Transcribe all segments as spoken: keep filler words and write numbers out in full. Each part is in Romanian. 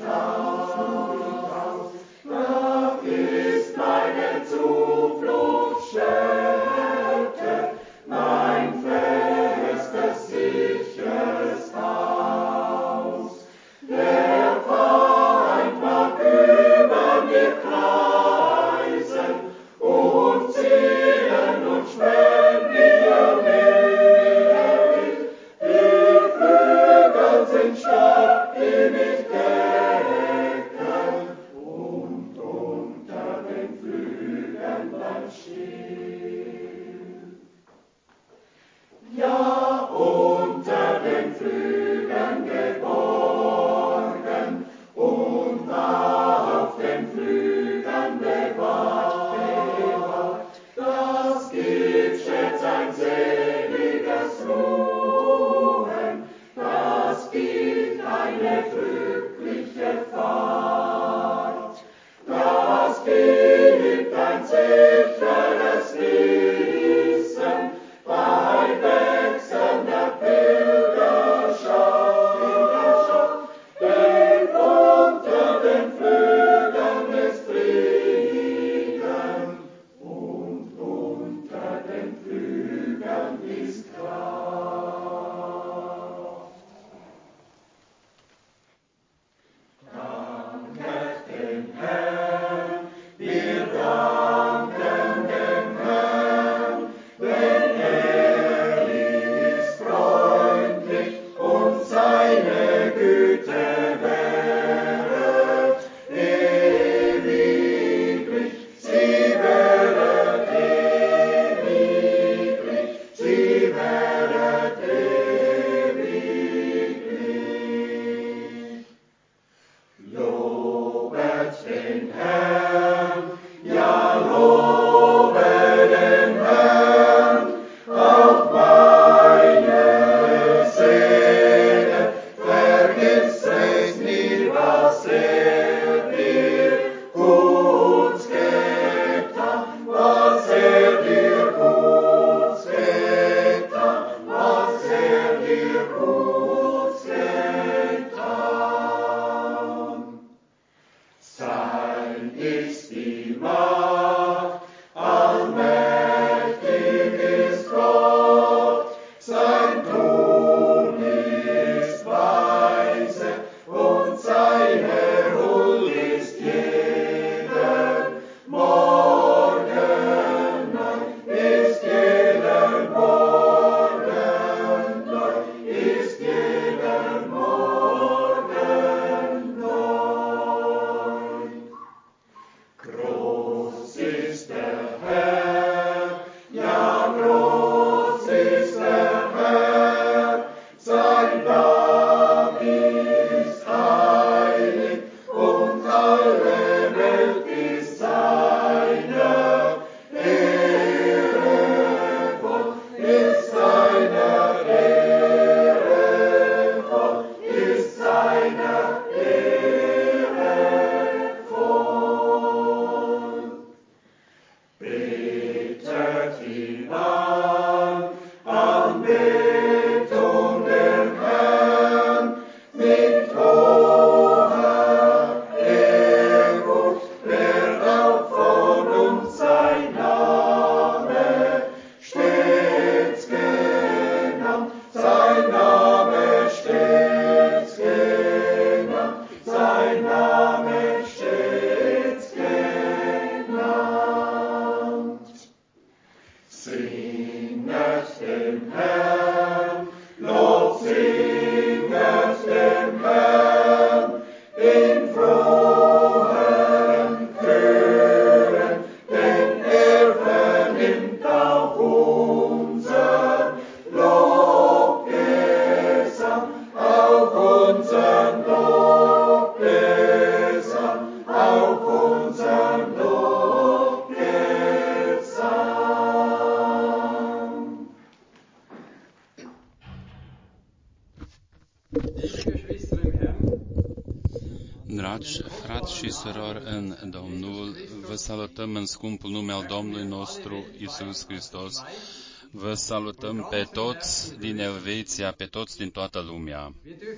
Dragi frați și surori în Domnul, vă salutăm în scumpul nume al Domnului nostru Iisus Hristos. Vă salutăm pe toți din Elveția, pe toți din toată lumea.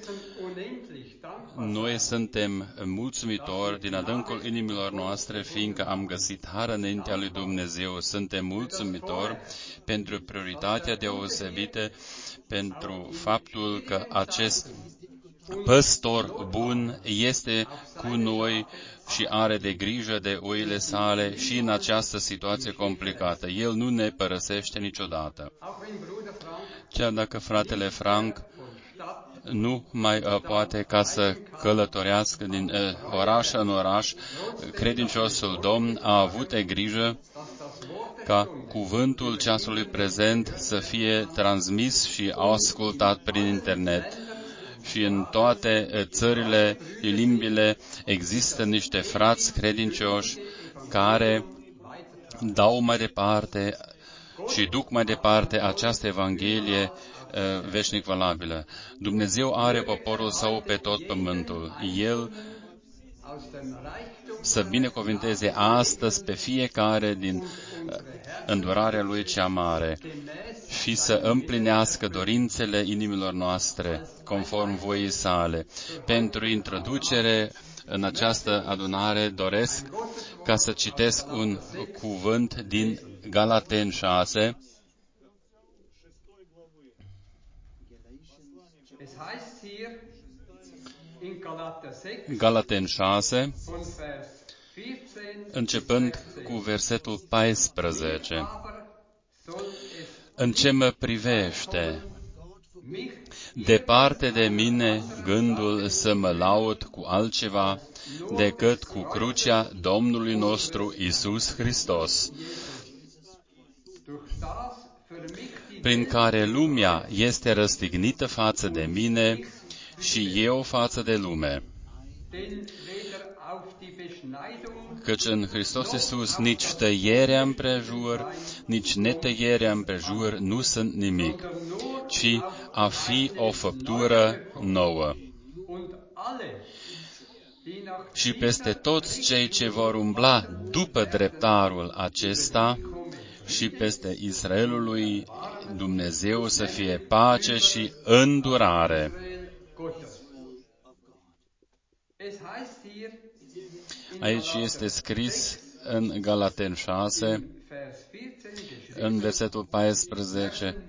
Noi suntem mulțumitori din adâncul inimilor noastre, fiindcă am găsit har înaintea lui Dumnezeu. Suntem mulțumitori pentru prioritatea deosebită, pentru faptul că acest păstor bun este cu noi și are de grijă de oile sale și în această situație complicată. El nu ne părăsește niciodată. Chiar dacă fratele Frank nu mai uh, poate ca să călătorească din uh, oraș în oraș, credinciosul Domn a avut de grijă ca cuvântul ceasului prezent să fie transmis și ascultat prin internet. Și în toate uh, țările, limbile, există niște frați credincioși care dau mai departe și duc mai departe această Evanghelie veșnic valabilă. Dumnezeu are poporul său pe tot pământul. El să binecuvânteze astăzi pe fiecare din îndurarea Lui cea mare și să împlinească dorințele inimilor noastre, conform voii sale. Pentru introducere în această adunare doresc ca să citesc un cuvânt din Galateni șase, Galateni șase, începând cu versetul paisprezece. În ce mă privește, departe de mine gândul să mă laud cu altceva decât cu crucea Domnului nostru Iisus Hristos, prin care lumea este răstignită față de mine și eu față de lume. Căci în Hristos Iisus nici tăierea împrejur, nici netăierea împrejur nu sunt nimic, ci a fi o făptură nouă. Și peste toți cei ce vor umbla după dreptarul acesta și peste Israelul lui Dumnezeu să fie pace și îndurare. Aici este scris în Galateni șase, în versetul paisprezece,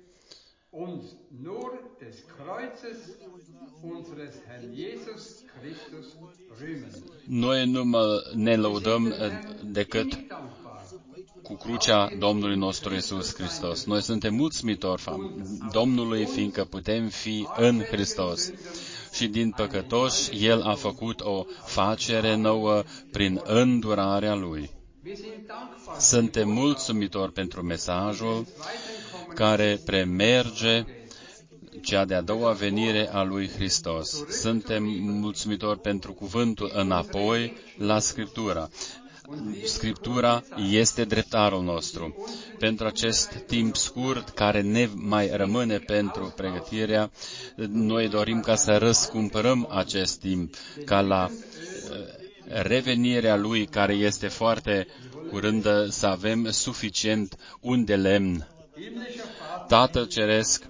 noi nu mă, ne lăudăm decât cu crucea Domnului nostru Iisus Hristos. Noi suntem mulțumitori Domnului, fiindcă putem fi în Hristos. Și din păcătoși, El a făcut o facere nouă prin îndurarea Lui. Suntem mulțumitori pentru mesajul care premerge cea de-a doua venire a lui Hristos. Suntem mulțumitori pentru cuvântul înapoi la Scriptura. Scriptura este dreptarul nostru. Pentru acest timp scurt care ne mai rămâne pentru pregătirea, noi dorim ca să răscumpărăm acest timp, ca la revenirea Lui, care este foarte curândă, să avem suficient un de lemn. Tatăl Ceresc,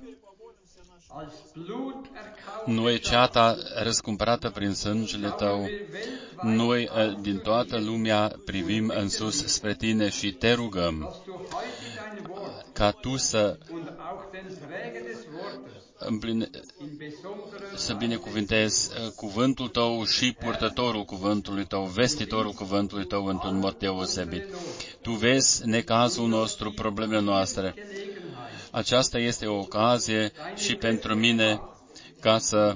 noi, ceata răscumpărată prin sângele Tău, noi din toată lumea privim în sus spre Tine și Te rugăm ca Tu să împline, să binecuvintezi cuvântul Tău și purtătorul cuvântului Tău, vestitorul cuvântului Tău într-un mod deosebit. Tu vezi necazul nostru, problemele noastre. Aceasta este o ocazie și pentru mine ca să,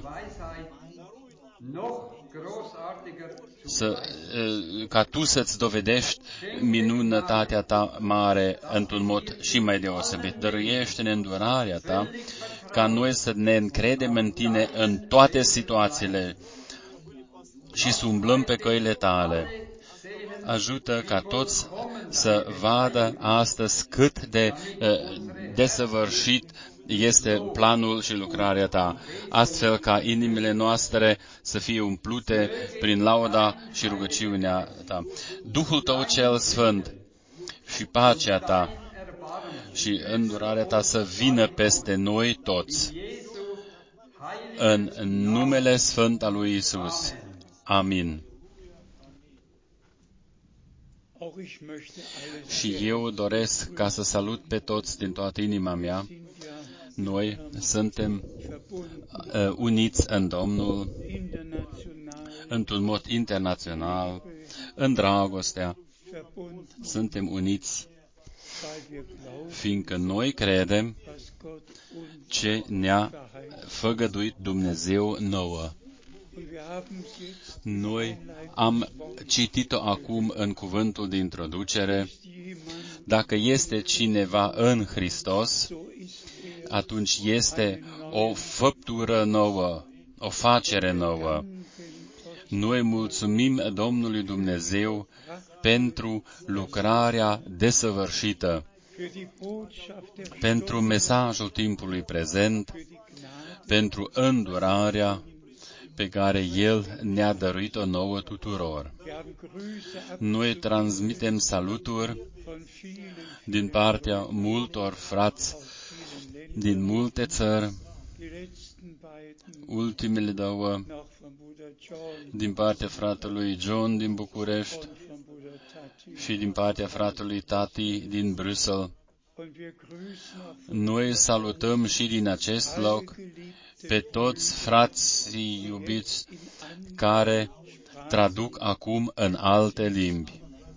să ca Tu să-ți dovedești minunătatea Ta mare într-un mod și mai deosebit. Dăruiește-ne îndurarea Ta ca noi să ne încredem în Tine în toate situațiile și să umblăm pe căile Tale. Ajută ca toți să vadă astăzi cât de uh, desăvârșit este planul și lucrarea Ta, astfel ca inimile noastre să fie umplute prin lauda și rugăciunea Ta. Duhul Tău cel Sfânt și pacea Ta și îndurarea Ta să vină peste noi toți. în numele sfânt al lui Isus. Amin. Și eu doresc ca să salut pe toți din toată inima mea. Noi suntem uh, uniți în Domnul, într-un mod internațional, în dragostea. Suntem uniți, fiindcă noi credem ce ne-a făgăduit Dumnezeu nouă. Noi am citit-o acum în cuvântul de introducere. Dacă este cineva în Hristos, atunci este o făptură nouă, o facere nouă. Noi mulțumim Domnului Dumnezeu pentru lucrarea desăvârșită, pentru mesajul timpului prezent, pentru îndurarea pe care El ne-a dăruit-o nouă tuturor. Noi transmitem saluturi din partea multor frați din multe țări, ultimele două din partea fratelui John din București și din partea fratelui Tati din Bruxelles. Noi salutăm și din acest loc pe toți frații iubiți care traduc acum în alte limbi.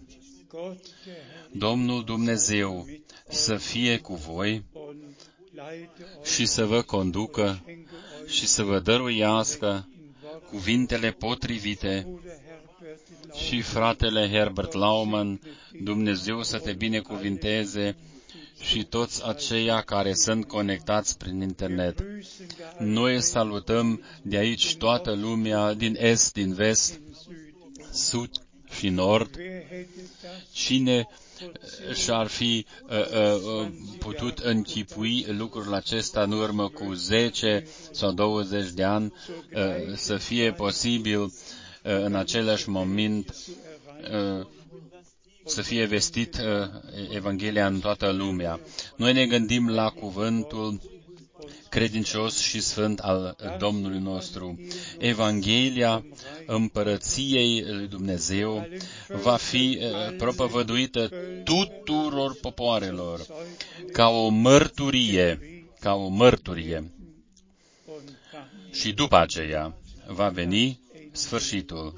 Domnul Dumnezeu să fie cu voi și să vă conducă și să vă dăruiască cuvintele potrivite. Și fratele Herbert Lauman, Dumnezeu să te binecuvinteze, și toți aceia care sunt conectați prin internet. Noi salutăm de aici toată lumea, din est, din vest, sud și nord. Cine și-ar fi uh, uh, putut închipui lucrul acesta în urmă cu zece sau douăzeci de ani, uh, să fie posibil uh, în același moment uh, să fie vestit uh, Evanghelia în toată lumea. Noi ne gândim la cuvântul credincios și sfânt al Domnului nostru. Evanghelia împărăției lui Dumnezeu va fi uh, propovăduită tuturor popoarelor ca o mărturie, ca o mărturie. Și după aceea va veni sfârșitul.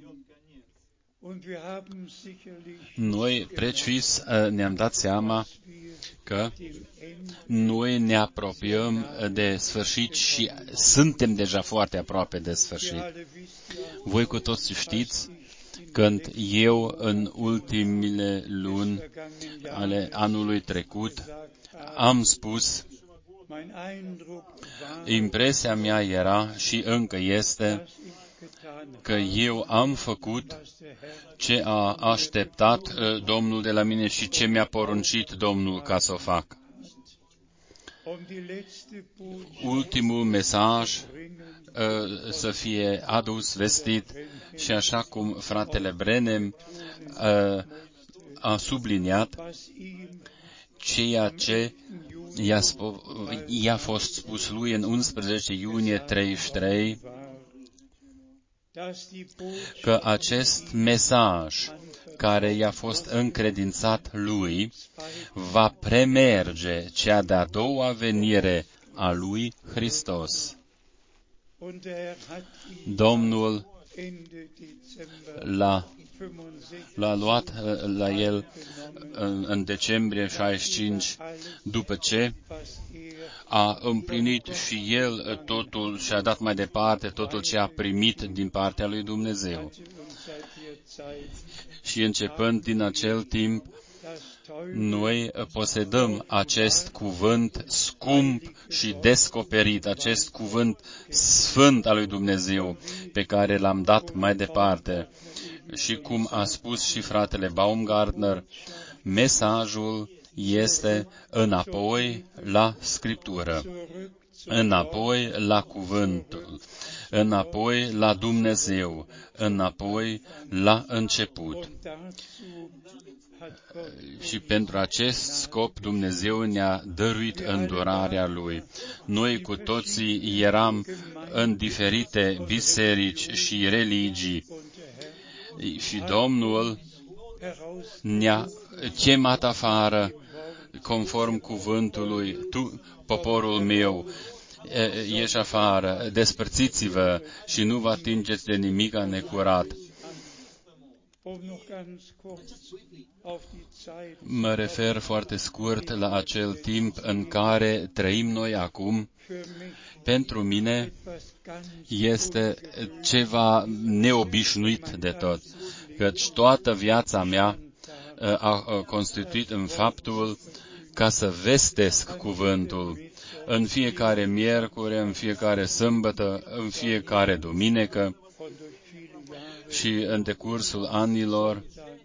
Noi, precis, ne-am dat seama că noi ne apropiem de sfârșit și suntem deja foarte aproape de sfârșit. Voi cu toți știți, când eu în ultimile luni ale anului trecut am spus, impresia mea era și încă este că eu am făcut ce a așteptat uh, Domnul de la mine și ce mi-a poruncit Domnul ca să o fac. Ultimul mesaj uh, să fie adus, vestit, și așa cum fratele Brenem uh, a subliniat ceea ce i-a, spo- i-a fost spus lui în unsprezece iunie treizeci și trei, că acest mesaj care i-a fost încredințat lui va premerge cea de-a doua venire a lui Hristos. Domnul l-a, l-a luat la el în, în decembrie șaizeci și cinci, după ce a împlinit și el totul și a dat mai departe totul ce a primit din partea lui Dumnezeu. Și începând din acel timp, noi posedăm acest cuvânt scump și descoperit, acest cuvânt sfânt al lui Dumnezeu, pe care l-am dat mai departe. Și cum a spus și fratele Baumgartner, mesajul este înapoi la Scriptură. înapoi la cuvântul, înapoi la Dumnezeu, înapoi la început. Și pentru acest scop Dumnezeu ne-a dăruit îndurarea Lui. Noi cu toții eram în diferite biserici și religii și Domnul ne-a chemat afară conform cuvântului, tu, poporul meu, ieși afară, despărțiți-vă și nu vă atingeți de nimica necurat. Mă refer foarte scurt la acel timp în care trăim noi acum. Pentru mine este ceva neobișnuit de tot, căci toată viața mea a constituit în faptul ca să vestesc cuvântul în fiecare miercuri, în fiecare sâmbătă, în fiecare duminică și în decursul anilor.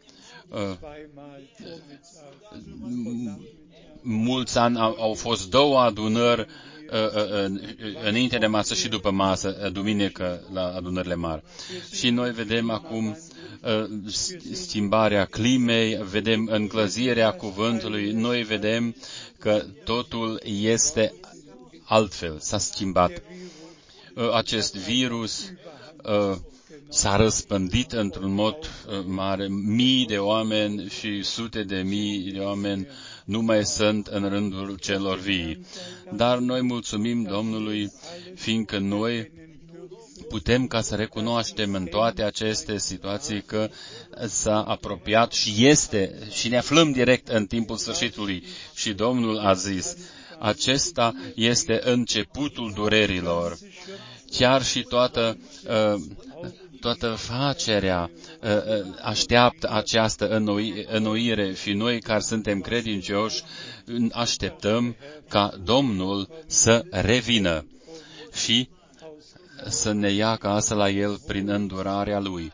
Mulți ani au, au fost două adunări înainte de masă și după masă, duminică la adunările mari. Și noi vedem acum schimbarea climei, vedem încălzirea cuvântului, noi vedem că totul este altfel, s-a schimbat. Acest virus s-a răspândit într-un mod mare, mii de oameni și sute de mii de oameni nu mai sunt în rândul celor vii. Dar noi mulțumim Domnului, fiindcă noi putem ca să recunoaștem în toate aceste situații că s-a apropiat și este și ne aflăm direct în timpul sfârșitului. Și Domnul a zis, acesta este începutul durerilor. Chiar și toată uh, toată facerea așteaptă această înnoire și noi care suntem credincioși așteptăm ca Domnul să revină și să ne ia acasă la El prin îndurarea Lui.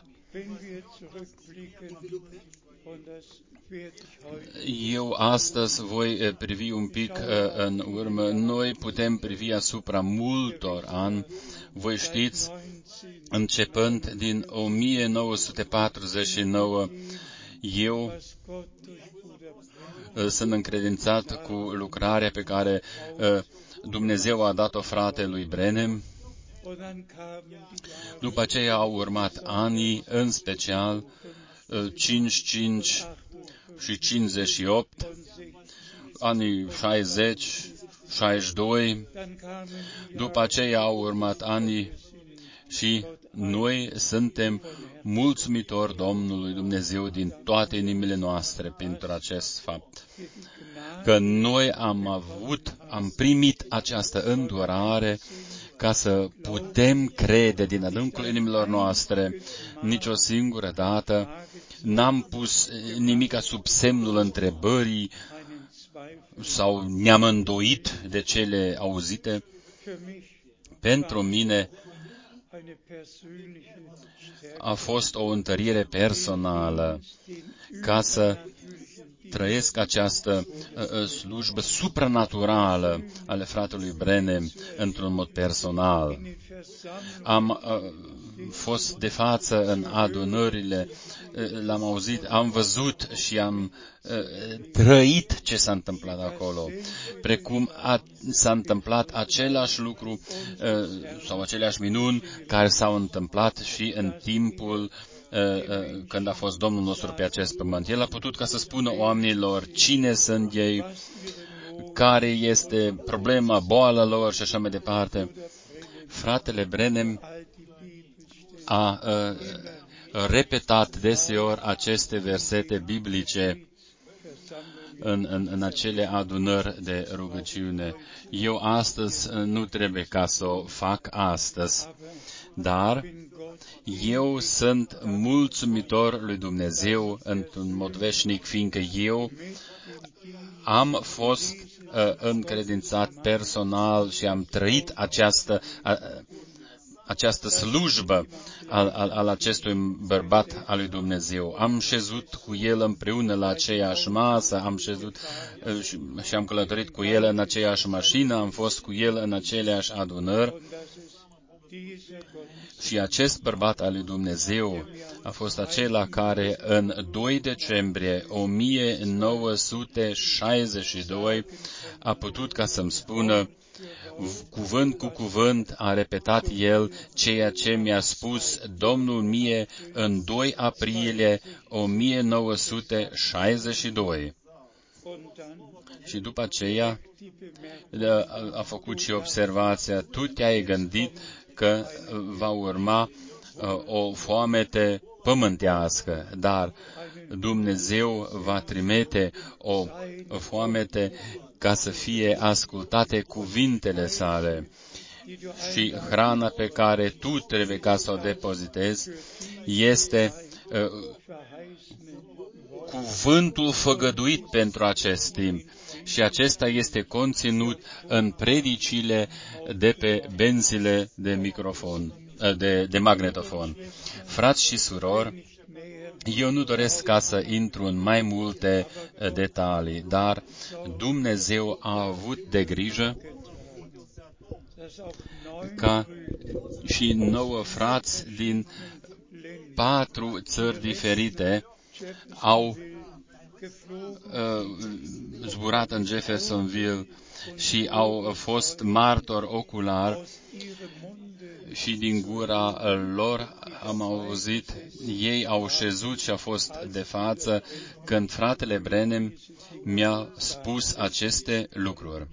Eu astăzi voi privi un pic în urmă. Noi putem privi asupra multor ani. Voi știți, începând din o mie nouă sute patruzeci și nouă, eu sunt încredințat cu lucrarea pe care Dumnezeu a dat-o fratelui Branham. După aceea au urmat anii, în special cincizeci și cinci și cincizeci și opt, anii șaizeci, șaizeci și doi, după aceea au urmat anii și noi suntem mulțumitori Domnului Dumnezeu din toate inimile noastre pentru acest fapt. Că noi am avut, am primit această îndurare ca să putem crede din adâncul inimilor noastre. Nici o singură dată n-am pus nimica sub semnul întrebării sau ne-am îndoit de cele auzite. Pentru mine a fost o întărire personală ca să trăiesc această uh, slujbă supranaturală ale fratelui Branham într-un mod personal. Am uh, fost de față în adunările, uh, l-am auzit, am văzut și am uh, trăit ce s-a întâmplat acolo. Precum a, s-a întâmplat același lucru uh, sau aceleași minuni care s-au întâmplat și în timpul când a fost Domnul nostru pe acest pământ. El a putut ca să spună oamenilor cine sunt ei, care este problema, boala lor și așa mai departe. Fratele Branham a, a repetat deseori aceste versete biblice în, în, în acele adunări de rugăciune. Eu astăzi nu trebuie ca să o fac astăzi, dar eu sunt mulțumitor lui Dumnezeu într-un mod veșnic, fiindcă eu am fost uh, încredințat personal și am trăit această, uh, această slujbă al, al, al acestui bărbat al lui Dumnezeu. Am șezut cu el împreună la aceeași masă, am șezut și, și am călătorit cu el în aceeași mașină, am fost cu el în aceleași adunări. Și acest bărbat al lui Dumnezeu a fost acela care în doi decembrie o mie nouă sute șaizeci și doi a putut ca să-mi spună, cuvânt cu cuvânt a repetat el ceea ce mi-a spus Domnul mie în doi aprilie o mie nouă sute șaizeci și doi. Și după aceea a făcut și observația, tu te-ai gândit că va urma o foamete pământească, dar Dumnezeu va trimite o foamete ca să fie ascultate cuvintele sale. Și hrana pe care tu trebuie ca să o depozitezi este uh, cuvântul făgăduit pentru acest timp. Și acesta este conținut în predicile de pe benzile de microfon, de, de magnetofon. Frați și surori, eu nu doresc ca să intru în mai multe detalii, dar Dumnezeu a avut de grijă ca și nouă frați din patru țări diferite au uh, zburat în Jeffersonville și au fost martori ocular și din gura lor am auzit, ei au șezut și au fost de față când fratele Branham mi-a spus aceste lucruri.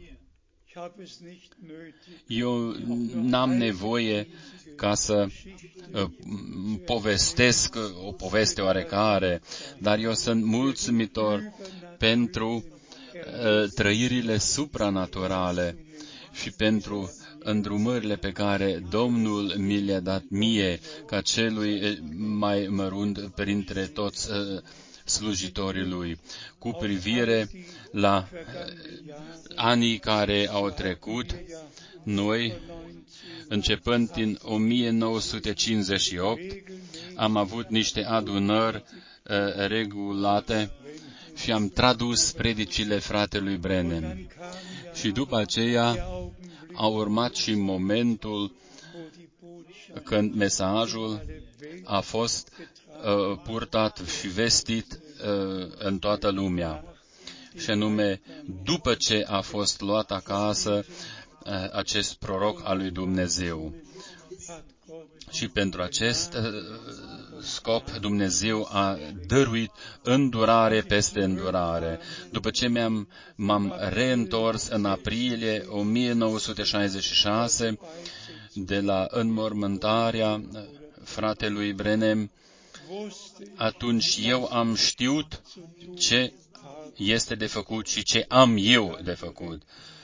Eu n-am nevoie ca să uh, povestesc o poveste oarecare, dar eu sunt mulțumitor pentru uh, trăirile supranaturale și pentru îndrumările pe care Domnul mi le-a dat mie, ca celui mai mărunt printre toți uh, slujitorii Lui, cu privire la anii care au trecut. Noi, începând din o mie nouă sute cincizeci și opt, am avut niște adunări uh, regulate și am tradus predicile fratelui Branham. Și după aceea a urmat și momentul când mesajul a fost uh, purtat și vestit uh, în toată lumea. Și anume, după ce a fost luat acasă uh, acest proroc al lui Dumnezeu. Și pentru acest uh, scop Dumnezeu a dăruit îndurare peste îndurare. După ce mi-am, m-am reîntors în aprilie o mie nouă sute șaizeci și șase de la înmormântarea fratelui Branham, atunci eu am știut ce este de făcut și ce am eu de făcut.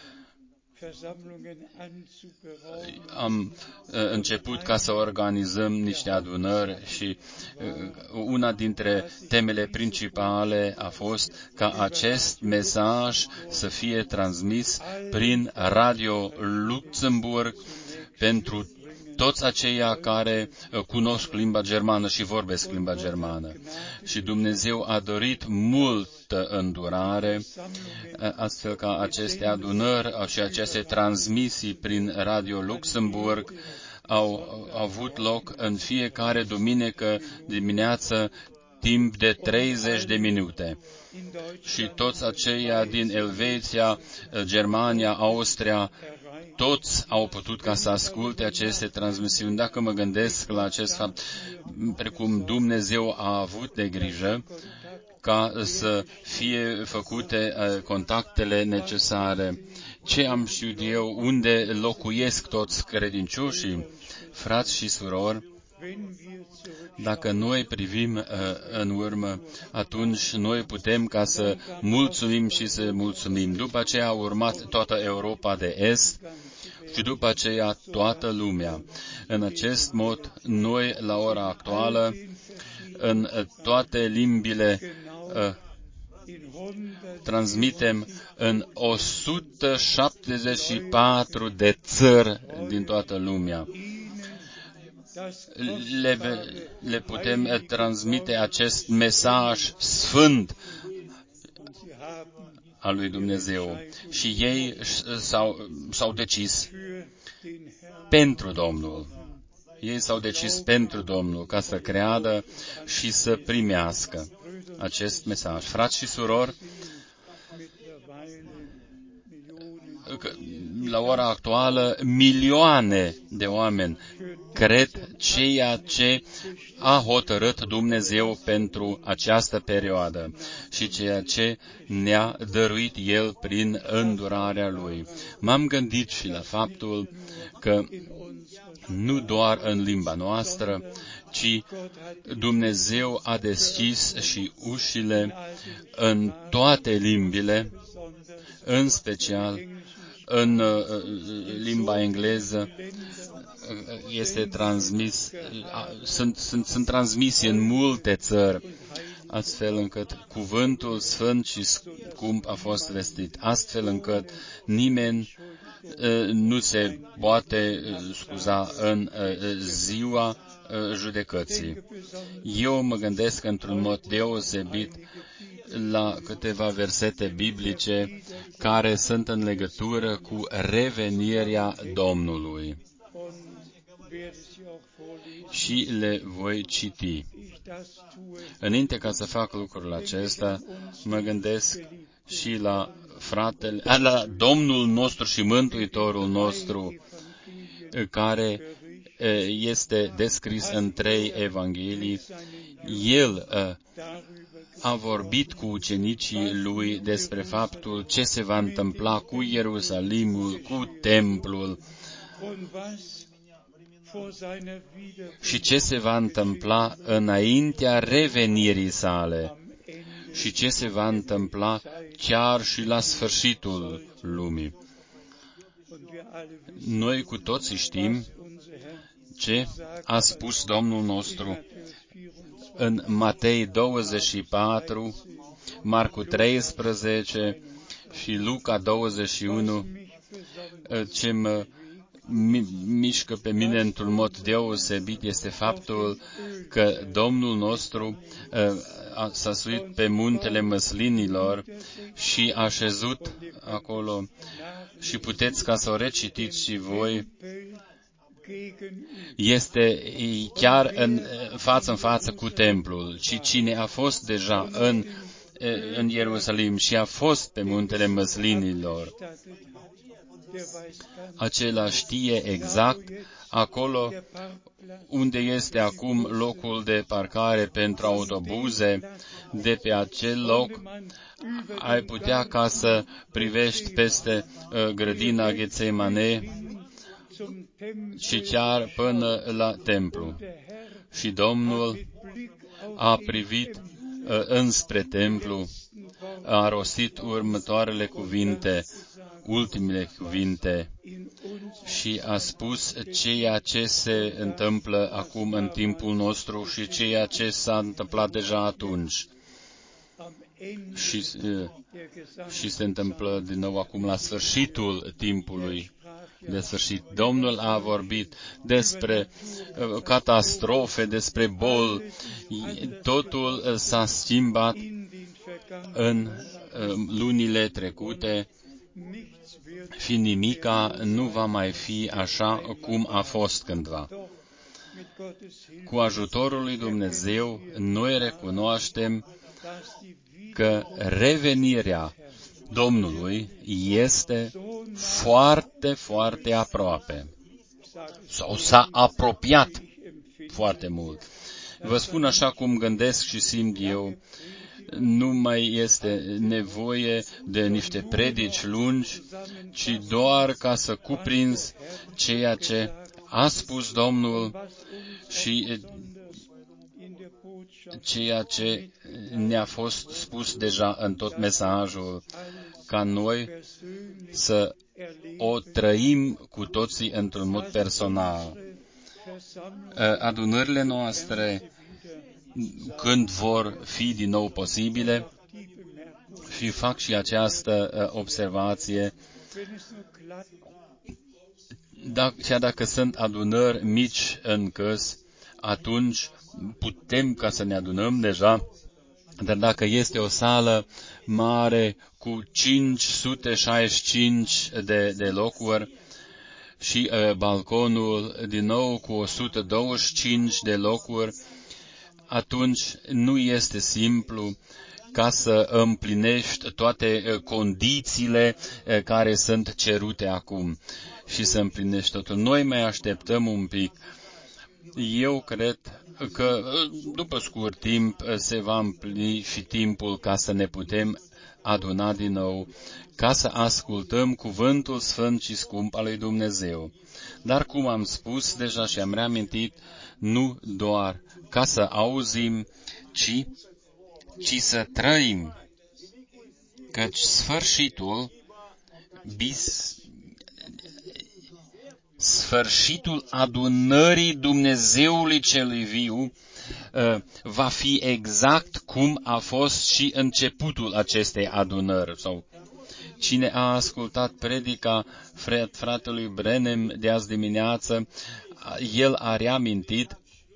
Am început ca să organizăm niște adunări și una dintre temele principale a fost ca acest mesaj să fie transmis prin Radio Luxemburg pentru toți aceia care cunosc limba germană și vorbesc limba germană. Și Dumnezeu a dorit multă îndurare, astfel ca aceste adunări și aceste transmisii prin Radio Luxemburg au, au avut loc în fiecare duminică dimineață timp de treizeci de minute. Și toți aceia din Elveția, Germania, Austria, toți au putut ca să asculte aceste transmisiuni. Dacă mă gândesc la acest fapt, precum Dumnezeu a avut de grijă ca să fie făcute contactele necesare. Ce am știut eu, unde locuiesc toți credincioșii, frați și surori, dacă noi privim uh, în urmă, atunci noi putem ca să mulțumim și să mulțumim. După aceea a urmat toată Europa de Est și după aceea toată lumea. În acest mod, noi, la ora actuală, în toate limbile, uh, transmitem în o sută șaptezeci și patru de țări din toată lumea. le, le putem transmite acest mesaj sfânt al lui Dumnezeu. Și ei s-au, s-au decis pentru Domnul. Ei s-au decis pentru Domnul, ca să creadă și să primească acest mesaj. Frați și surori, la ora actuală, milioane de oameni cred ceea ce a hotărât Dumnezeu pentru această perioadă și ceea ce ne-a dăruit El prin îndurarea Lui. M-am gândit și la faptul că nu doar în limba noastră, ci Dumnezeu a deschis și ușile în toate limbile, în special în limba engleză, este transmis, sunt, sunt, sunt transmise în multe țări, astfel încât cuvântul sfânt și scump a fost vestit, astfel încât nimeni nu se poate scuza în ziua judecății. Eu mă gândesc într-un mod deosebit la câteva versete biblice care sunt în legătură cu revenirea Domnului. Și le voi citi. Înainte ca să fac lucrul acesta, mă gândesc și la fratele, la Domnul nostru și Mântuitorul nostru, care este descris în trei evanghelii. El a vorbit cu ucenicii lui despre faptul ce se va întâmpla cu Ierusalimul, cu templul și ce se va întâmpla înaintea revenirii sale și ce se va întâmpla chiar și la sfârșitul lumii. Noi cu toții știm ce a spus Domnul nostru în Matei douăzeci și patru, Marcu treisprezece și Luca douăzeci și unu, ce mă mișcă pe mine într-un mod deosebit este faptul că Domnul nostru s-a suit pe muntele Măslinilor și a șezut acolo și puteți ca să o recitiți și voi. Este chiar în față în față cu templul și cine a fost deja în, în Ierusalim și a fost pe muntele Măslinilor, acela știe exact acolo unde este acum locul de parcare pentru autobuze. De pe acel loc ai putea ca să privești peste uh, grădina Ghetsemane și chiar până la templu. Și Domnul a privit uh, înspre templu, a rostit următoarele cuvinte, ultimele cuvinte și a spus ceea ce se întâmplă acum în timpul nostru și ceea ce s-a întâmplat deja atunci. Și, și se întâmplă din nou acum la sfârșitul timpului de sfârșit. Domnul a vorbit despre uh, catastrofe, despre boli. Totul s-a schimbat în uh, lunile trecute și nimica nu va mai fi așa cum a fost cândva. Cu ajutorul lui Dumnezeu, noi recunoaștem că revenirea Domnului este foarte, foarte aproape. Sau s-a apropiat foarte mult. Vă spun așa cum gândesc și simt eu, nu mai este nevoie de niște predici lungi, ci doar ca să cuprinzi ceea ce a spus Domnul și ceea ce ne-a fost spus deja în tot mesajul, ca noi să o trăim cu toții într-un mod personal. Adunările noastre, când vor fi din nou posibile, și fac și această observație, dacă, chiar dacă sunt adunări mici în căs, atunci putem ca să ne adunăm deja, dar dacă este o sală mare cu cinci sute șaizeci și cinci de, de locuri și uh, balconul din nou cu o sută douăzeci și cinci de locuri, atunci nu este simplu ca să împlinești toate condițiile care sunt cerute acum și să împlinești totul. Noi mai așteptăm un pic. Eu cred că după scurt timp se va împlini și timpul ca să ne putem aduna din nou, ca să ascultăm cuvântul sfânt și scump al lui Dumnezeu. Dar cum am spus deja și am reamintit, nu doar ca să auzim, ci, ci să trăim, căci sfârșitul, bis, sfârșitul adunării Dumnezeului celui viu va fi exact cum a fost și începutul acestei adunări. Sau cine a ascultat predica fratelui Branham de azi dimineață, el a reamintit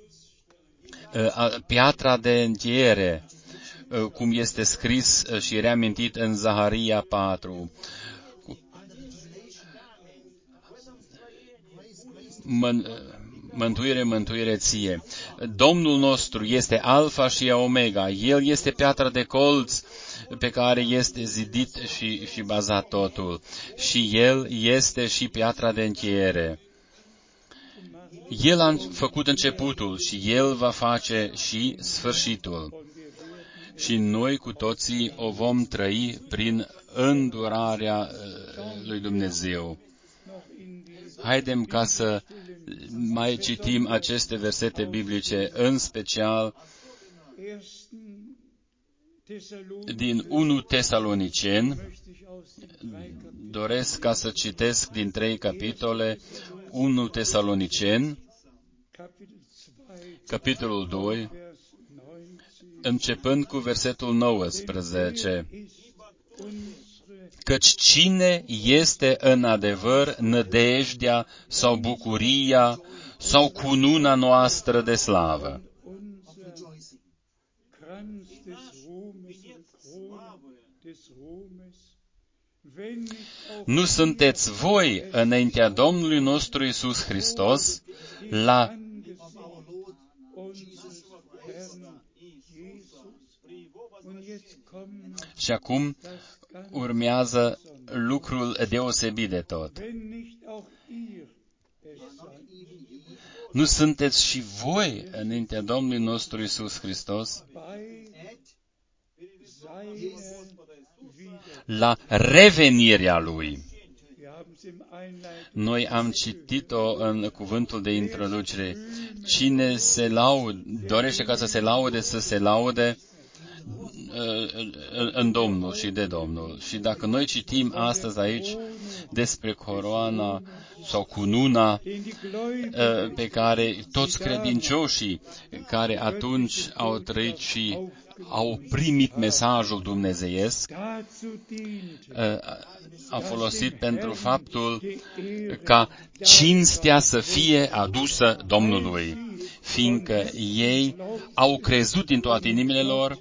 piatra de încheiere, cum este scris și reamintit în Zaharia patru. Mântuire, mântuire ție. Domnul nostru este Alfa și Omega. El este piatra de colț pe care este zidit și, și bazat totul. Și El este și piatra de încheiere. El a făcut începutul și El va face și sfârșitul. Și noi cu toții o vom trăi prin îndurarea lui Dumnezeu. Haidem ca să mai citim aceste versete biblice, în special din unu Tesaloniceni. Doresc ca să citesc din trei capitole, unu Tesaloniceni, capitolul doi, începând cu versetul nouăsprezece. Căci cine este în adevăr nădejdea sau bucuria sau cununa noastră de slavă? Nu sunteți voi înaintea Domnului nostru Iisus Hristos la și acum urmează lucrul deosebit de tot. Nu sunteți și voi înaintea Domnului nostru Iisus Hristos la revenirea Lui. Noi am citit-o în cuvântul de introducere. Cine se laud, dorește ca să se laude, să se laude în Domnul și de Domnul. Și dacă noi citim astăzi aici despre coroana sau cununa pe care toți credincioșii care atunci au trăit și au primit mesajul dumnezeiesc, a folosit pentru faptul ca cinstea să fie adusă Domnului, fiindcă ei au crezut din toate inimile lor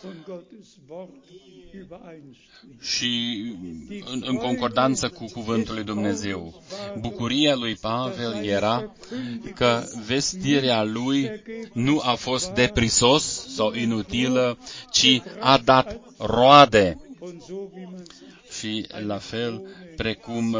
și în, în concordanță cu cuvântul lui Dumnezeu. Bucuria lui Pavel era că vestirea lui nu a fost deprisos sau inutilă, ci a dat roade. Și la fel precum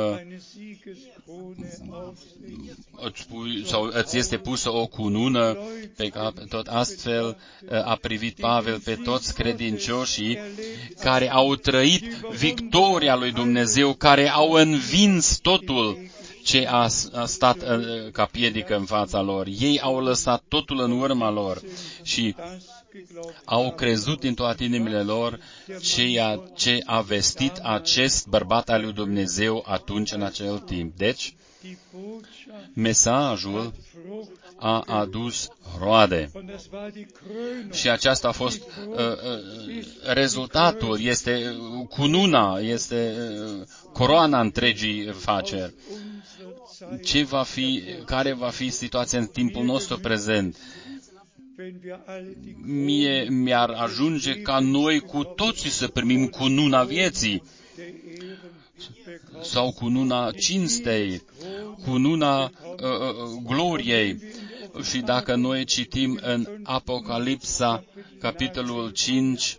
îți, pui, sau îți este pusă o cunună pe cap, tot astfel a privit Pavel pe toți credincioșii care au trăit victoria lui Dumnezeu, care au învins totul ce a, a stat uh, ca piedică în fața lor. Ei au lăsat totul în urma lor și au crezut din toate inimile lor ceea ce a vestit acest bărbat al lui Dumnezeu atunci în acel timp. Deci, mesajul a adus roade. Și aceasta a fost uh, uh, rezultatul, este cununa, este uh, coroana întregii faceri. ce va fi, care va fi situația în timpul nostru prezent. Mie mi-ar ajunge ca noi cu toții să primim cununa vieții sau cununa cinstei, cununa uh, gloriei. Și dacă noi citim în Apocalipsa, capitolul cinci,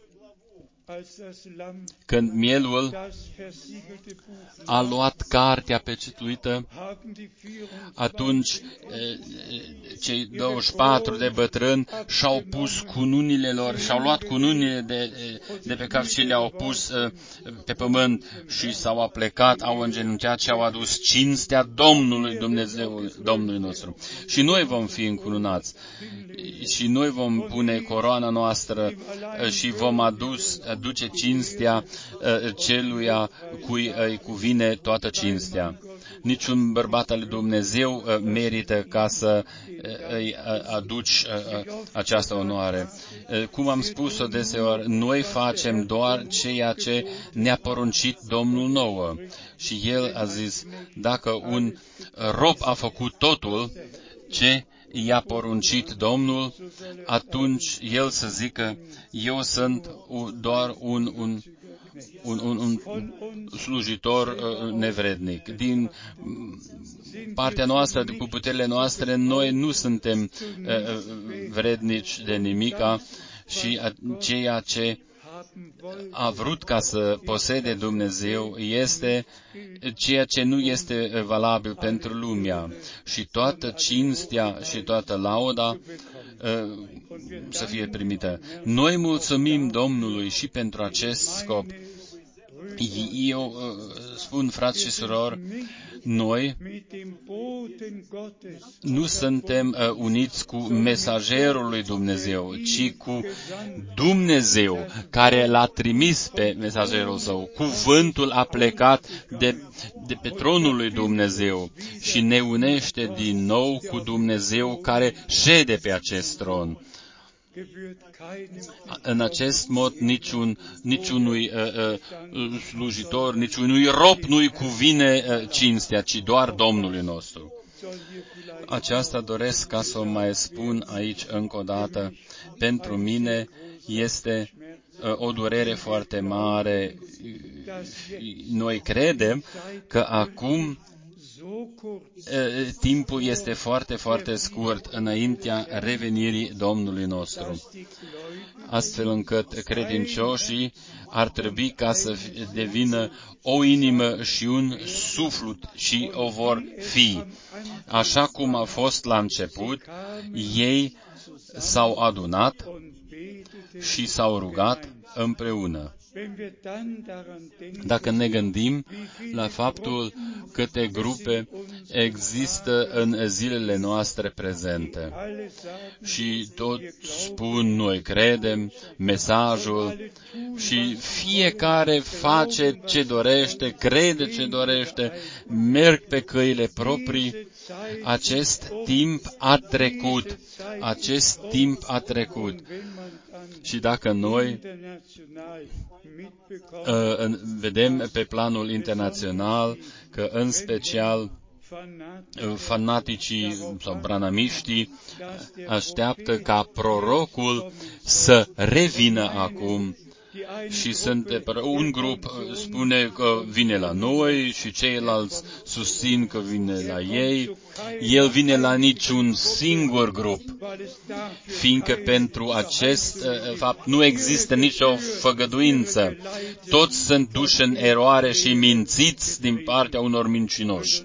când mielul a luat cartea pecetuită, atunci cei douăzeci și patru de bătrâni și-au pus cununile lor, și-au luat cununile de, de pe cap și le-au pus pe pământ și s-au aplecat, au îngenunchiat și au adus cinstea Domnului Dumnezeului, Domnului nostru. Și noi vom fi încununați și noi vom pune coroana noastră și vom adus, aduce cinstea celuia cui îi cuvine toată cinstea. Niciun bărbat al lui Dumnezeu merită ca să îi aduci această onoare. Cum am spus-o deseori, noi facem doar ceea ce ne-a poruncit Domnul nouă. Și El a zis, dacă un rob a făcut totul ce i-a poruncit Domnul, atunci el să zică, eu sunt doar un, un, un, un, un slujitor uh, nevrednic. Din partea noastră, cu puterile noastre, noi nu suntem uh, vrednici de nimica și ceea ce a vrut ca să posede Dumnezeu este ceea ce nu este valabil pentru lumea. Și toată cinstea și toată lauda uh, să fie primită. Noi mulțumim Domnului și pentru acest scop. Eu uh, spun, frați și surori, noi nu suntem uh, uniți cu mesagerul lui Dumnezeu, ci cu Dumnezeu care l-a trimis pe mesagerul său. Cuvântul a plecat de, de pe tronul lui Dumnezeu și ne unește din nou cu Dumnezeu care șede pe acest tron. În acest mod niciun, niciunui uh, uh, slujitor, niciunui rob nu-i cuvine uh, cinstea, ci doar Domnului nostru. Aceasta doresc ca să o mai spun aici încă o dată. Pentru mine este uh, o durere foarte mare. Noi credem că acum timpul este foarte, foarte scurt înaintea revenirii Domnului nostru, astfel încât credincioșii ar trebui ca să devină o inimă și un suflet și o vor fi. Așa cum a fost la început, ei s-au adunat și s-au rugat împreună. Dacă ne gândim la faptul câte grupe există în zilele noastre prezente și tot spun noi credem mesajul și fiecare face ce dorește, crede ce dorește, merg pe căile proprii, acest timp a trecut, acest timp a trecut. Și dacă noi uh, vedem pe planul internațional că în special uh, fanaticii sau branamiștii așteaptă ca prorocul să revină acum și sunt, un grup spune că vine la noi și ceilalți susțin că vine la ei. El vine la niciun singur grup, fiindcă pentru acest fapt nu există nicio făgăduință. Toți sunt duși în eroare și mințiți din partea unor mincinoși.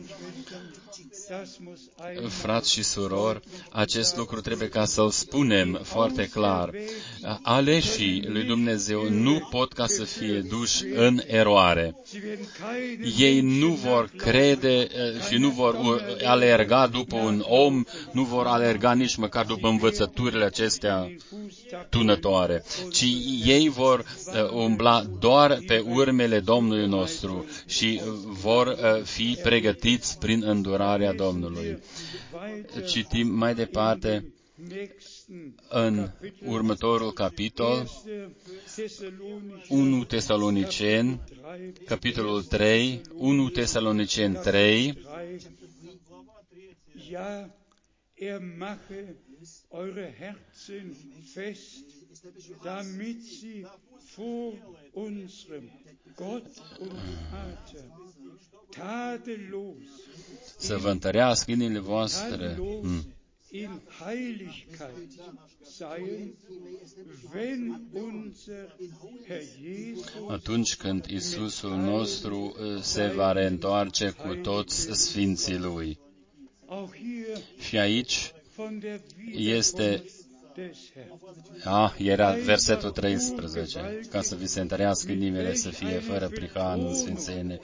Frați și surori, acest lucru trebuie ca să-l spunem foarte clar. Aleșii lui Dumnezeu nu pot ca să fie duși în eroare. Ei nu vor crede și nu vor alerga după un om, nu vor alerga nici măcar după învățăturile acestea tunătoare, ci ei vor umbla doar pe urmele Domnului nostru și vor fi pregătiți prin îndurarea Domnului. Citim mai departe în următorul capitol, unu Tesaloniceni, capitolul trei, unu Tesaloniceni trei, Să vă întărească inimile voastre. Hmm. In Heiligkeit seien, wenn unser Herr Jesus Atunci când Iisusul nostru se va reîntoarce cu toți sfinții Lui. Și aici este, a, era versetul treisprezece, ca să vi se întărească inimile, să fie fără prihană în sfințenie.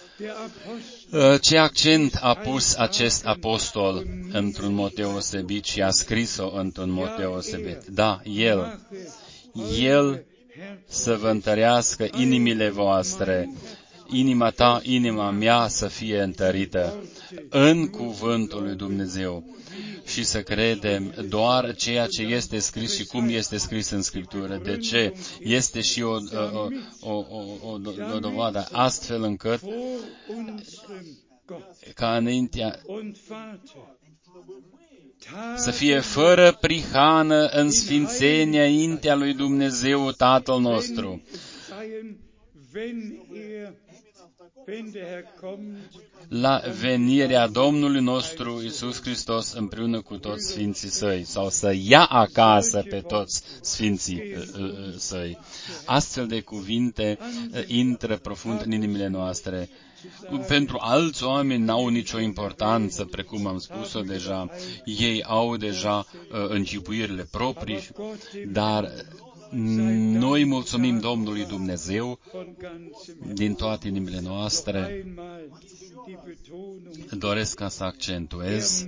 Ce accent a pus acest apostol într-un mod deosebit și a scris-o într-un mod deosebit? Da, El, El să vă întărească inimile voastre, inima ta, inima mea să fie întărită în cuvântul lui Dumnezeu și să credem doar ceea ce este scris și cum este scris în Scriptură. De ce? Este și o, o, o, o, o, o dovadă astfel încât ca înaintea să fie fără prihană în sfințenia înaintea lui Dumnezeu Tatăl nostru. La venirea Domnului nostru Iisus Hristos împreună cu toți sfinții săi, sau să ia acasă pe toți sfinții săi. Astfel de cuvinte intră profund în inimile noastre. Pentru alți oameni n-au nicio importanță, precum am spus-o deja, ei au deja închipuirile proprii, dar noi mulțumim Domnului Dumnezeu din toate inimile noastre. Doresc ca să accentuez.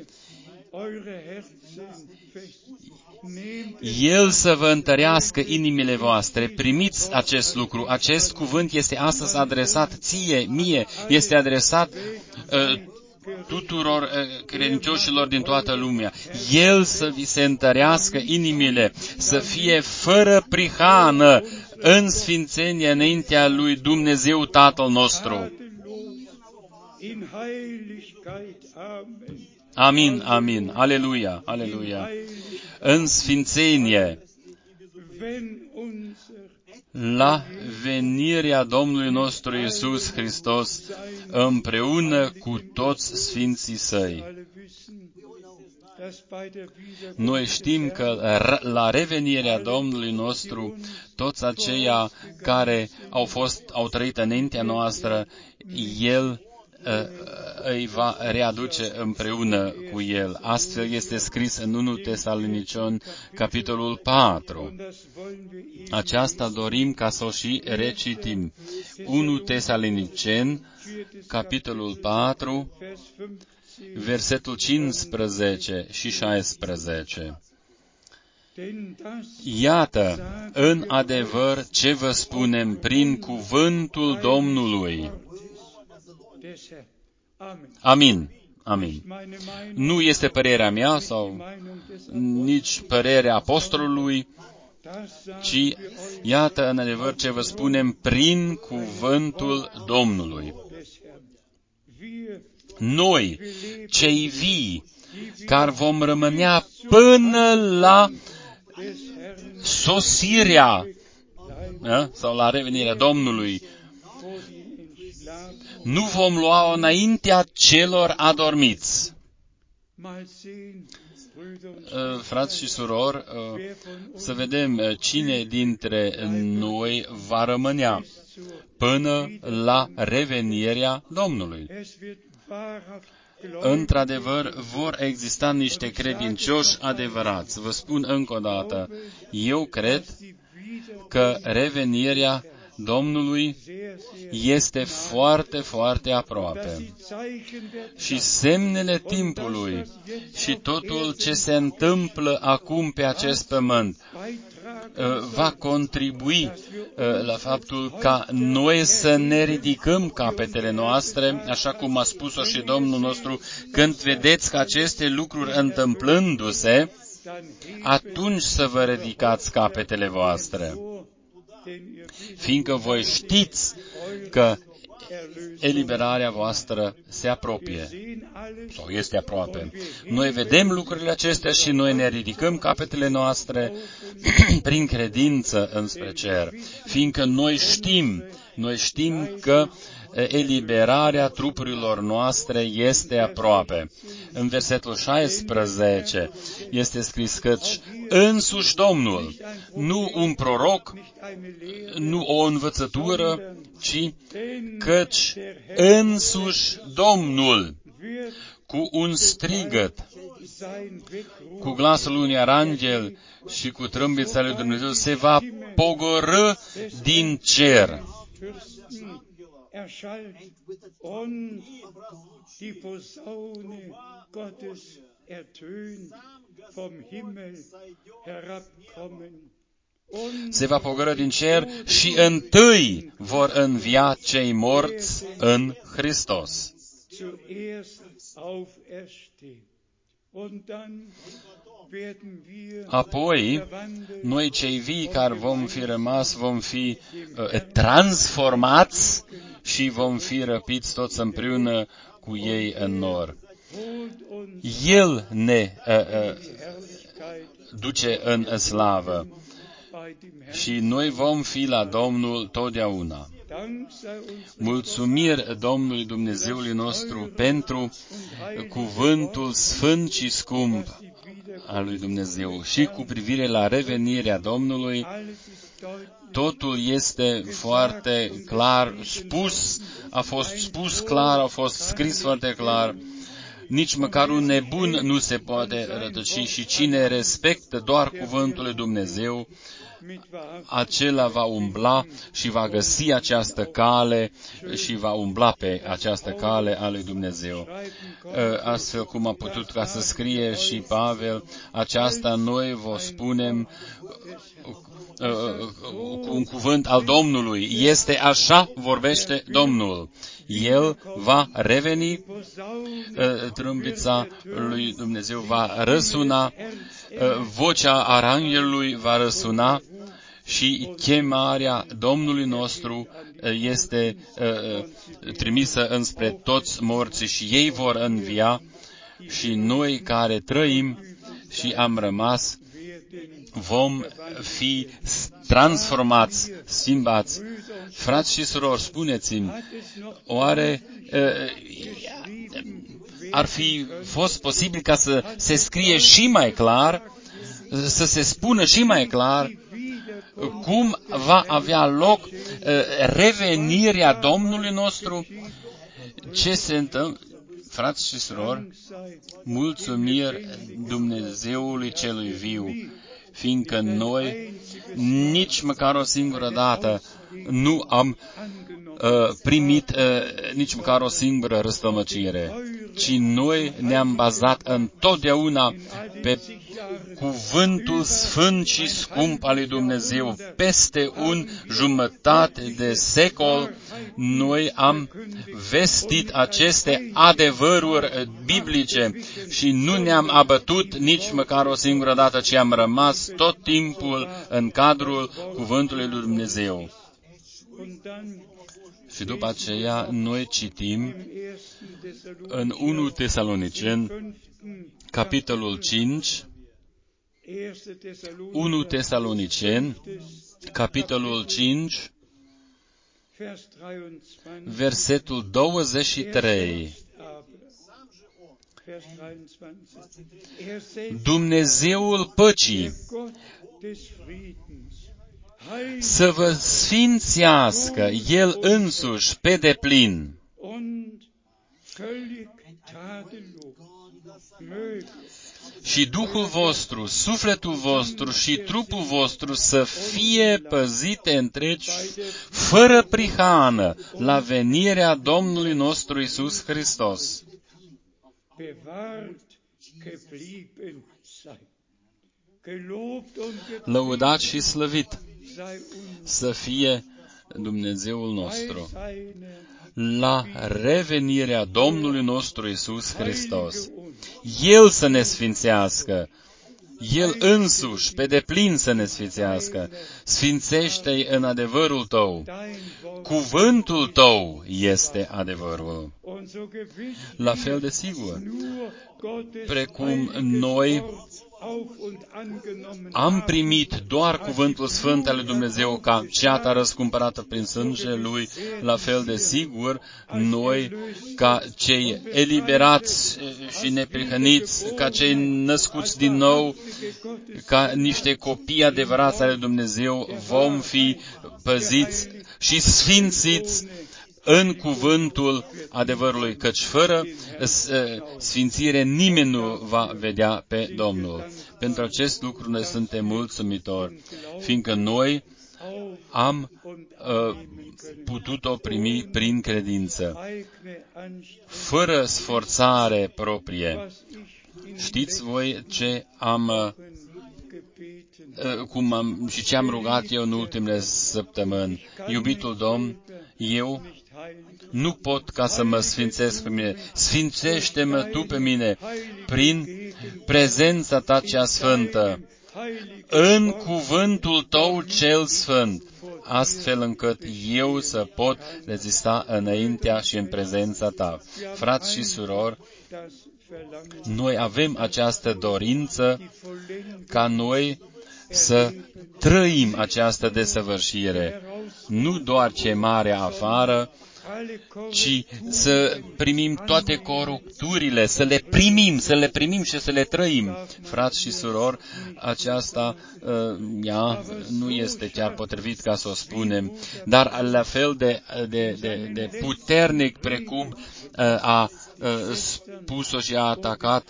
El să vă întărească inimile voastre. Primiți acest lucru. Acest cuvânt este astăzi adresat ție, mie, este adresat uh, tuturor uh, credincioșilor din toată lumea. El să vi se întărească inimile, să fie fără prihană în sfințenie înaintea lui Dumnezeu Tatăl nostru. Amin, amin, aleluia, aleluia. În sfințenie, la venirea Domnului nostru Iisus Hristos, împreună cu toți sfinții săi. Noi știm că la revenirea Domnului nostru, toți aceia care au fost, au trăit înaintea noastră, El îi va readuce împreună cu El. Astfel este scris în unu Tesaloniceni, capitolul patru. Aceasta dorim ca să o și recitim. unu Tesaloniceni, capitolul patru, versetul cincisprezece și șaisprezece. Iată, în adevăr, ce vă spunem prin cuvântul Domnului. Amin. Amin. Nu este părerea mea sau nici părerea apostolului, ci iată în adevăr ce vă spunem prin cuvântul Domnului. Noi, cei vii, care vom rămânea până la sosirea sau la revenirea Domnului, nu vom lua înaintea celor adormiți. Frați și surori, să vedem cine dintre noi va rămânea până la revenirea Domnului. Într-adevăr, vor exista niște credincioși adevărați. Vă spun încă o dată, eu cred că revenirea Domnului este foarte, foarte aproape. Și semnele timpului și totul ce se întâmplă acum pe acest pământ va contribui la faptul ca noi să ne ridicăm capetele noastre, așa cum a spus-o și Domnul nostru, când vedeți că aceste lucruri întâmplându-se, atunci să vă ridicați capetele voastre. Fiindcă voi știți că eliberarea voastră se apropie sau este aproape. Noi vedem lucrurile acestea și noi ne ridicăm capetele noastre prin credință înspre cer, fiindcă noi știm, noi știm că eliberarea trupurilor noastre este aproape. În versetul șaisprezece este scris că însuși Domnul, nu un proroc, nu o învățătură, ci căci însuși Domnul, cu un strigăt, cu glasul unui aranghel și cu trâmbița lui Dumnezeu, se va pogorî din cer. Und die Posaune Gottes ertönt vom Himmel herabkommen. Se va pogorî din cer și întâi vor învia cei morți în Hristos. Apoi, noi cei vii care vom fi rămas, vom fi uh, transformați și vom fi răpiți toți împreună cu ei în nor. El ne uh, uh, duce în slavă și noi vom fi la Domnul totdeauna. Mulțumiri Domnului Dumnezeului nostru pentru cuvântul sfânt și scump al lui Dumnezeu și cu privire la revenirea Domnului, totul este foarte clar spus, a fost spus clar, a fost scris foarte clar. Nici măcar un nebun nu se poate rătăci și cine respectă doar cuvântul lui Dumnezeu, acela va umbla și va găsi această cale și va umbla pe această cale a lui Dumnezeu. Astfel cum a putut ca să scrie și Pavel, aceasta noi vă spunem cu un cuvânt al Domnului. Este așa, vorbește Domnul. El va reveni, trâmbița lui Dumnezeu va răsuna, vocea aranghelului va răsuna și chemarea Domnului nostru este trimisă înspre toți morții și ei vor învia și noi care trăim și am rămas vom fi transformați, schimbați. Frați și surori, spuneți-mi, oare ar fi fost posibil ca să se scrie și mai clar, să se spună și mai clar cum va avea loc revenirea Domnului nostru? Ce se întâmplă? Frați și surori, mulțumiri Dumnezeului celui viu, fiindcă noi nici măcar o singură dată nu am uh, primit uh, nici măcar o singură răstălmăcire, ci noi ne-am bazat întotdeauna pe cuvântul sfânt și scump al lui Dumnezeu. Peste un jumătate de secol noi am vestit aceste adevăruri biblice și nu ne-am abătut nici măcar o singură dată, ci am rămas tot timpul în cadrul cuvântului lui Dumnezeu. Și după aceea noi citim în unu Tesaloniceni, capitolul cinci, unu Tesaloniceni, capitolul cinci, versetul douăzeci și trei. Dumnezeul păcii să vă sfințească El însuși pe deplin, și Duhul vostru, sufletul vostru și trupul vostru să fie păzite întregi, fără prihană, la venirea Domnului nostru Iisus Hristos. Lăudat și slăvit să fie Dumnezeul nostru la revenirea Domnului nostru Iisus Hristos. El să ne sfințească El însuși, pe deplin să ne sfințească. Sfințește-i în adevărul Tău. Cuvântul Tău este adevărul. La fel de sigur, precum noi am primit doar cuvântul sfânt al lui Dumnezeu ca ceata răscumpărată prin sângele Lui, la fel de sigur, noi, ca cei eliberați și neprihăniți, ca cei născuți din nou, ca niște copii adevărați ale lui Dumnezeu, vom fi păziți și sfințiți în cuvântul adevărului, căci fără sfințire nimeni nu va vedea pe Domnul. Pentru acest lucru noi suntem mulțumitori, fiindcă noi am uh, putut-o primi prin credință, fără sforțare proprie. Știți voi ce am, uh, cum am și ce am rugat eu în ultimele săptămâni? Iubitul Domn, eu nu pot ca să mă sfințesc pe mine. Sfințește-mă Tu pe mine prin prezența Ta cea sfântă, în cuvântul Tău cel sfânt, astfel încât eu să pot rezista înaintea și în prezența Ta. Frați și surori, noi avem această dorință ca noi să trăim această desăvârșire, nu doar ce mare afară, ci să primim toate corupturile, să le primim, să le primim și să le trăim. Frați și surori, aceasta ea nu este chiar potrivit ca să o spunem, dar la fel de, de, de, de puternic precum a spus-o și a atacat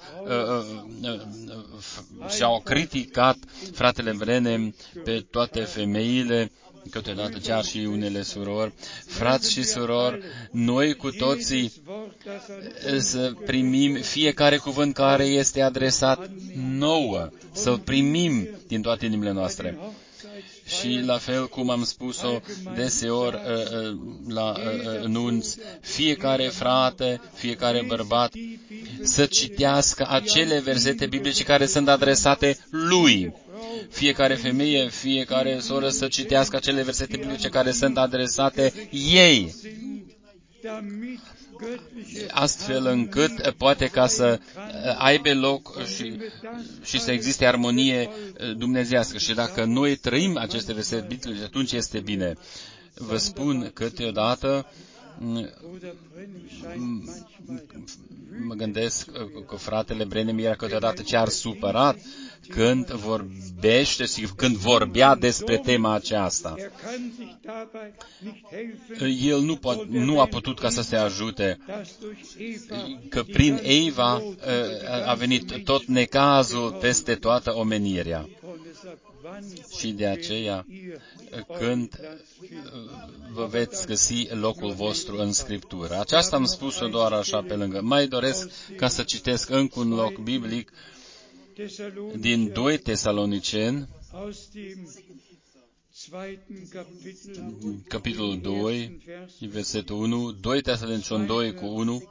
și a criticat fratele Branham pe toate femeile, câteodată chiar și unele surori. Frați și surori, noi cu toții să primim fiecare cuvânt care este adresat nouă, să-l primim din toate inimile noastre. Și la fel cum am spus-o deseori la nunț, fiecare frate, fiecare bărbat să citească acele versete biblice care sunt adresate lui. Fiecare femeie, fiecare soră să citească acele versete biblice care sunt adresate ei, astfel încât poate ca să aibă loc și, și să existe armonie dumnezeiască. Și dacă noi trăim aceste versete biblice, atunci este bine. Vă spun câteodată, mă gândesc că fratele Branham era câteodată chiar supărat când vorbește și când vorbea despre tema aceasta. El nu, po- nu a putut ca să se ajute, că prin Eva a venit tot necazul peste toată omenirea. Și de aceea, când vă veți găsi locul vostru în Scriptură. Aceasta am spus-o doar așa pe lângă. Mai doresc ca să citesc încă un loc biblic din doi Tesaloniceni, capitolul doi, versetul întâi, doi Tesaloniceni doi cu unu,